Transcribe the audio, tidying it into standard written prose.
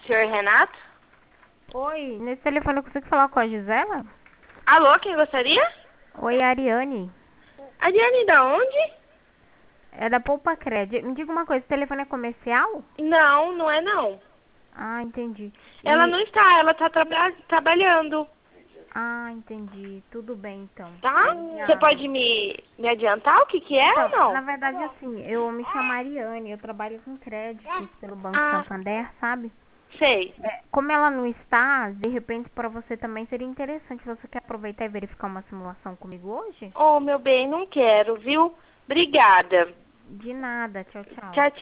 Senhor Renato? Oi, nesse telefone eu consigo falar com a Gisela? Alô, quem gostaria? Oi, Ariane. Adriane, da onde? É da Poupa Cred. Me diga uma coisa, esse telefone é comercial? Não, não é não. Ah, entendi. Ela não está, ela tá trabalhando, Entendi. Tudo bem, então. tá? Você pode me adiantar o que é ou Então, na não? verdade, assim, eu me chamo Ariane, eu trabalho com créditos pelo Banco Ah, Santander, sabe? sei. Como ela não está, de repente para você também seria interessante. Você quer aproveitar e verificar uma simulação comigo hoje? Oh, meu bem, não quero, viu? Obrigada. De nada, tchau, tchau. Tchau, tchau.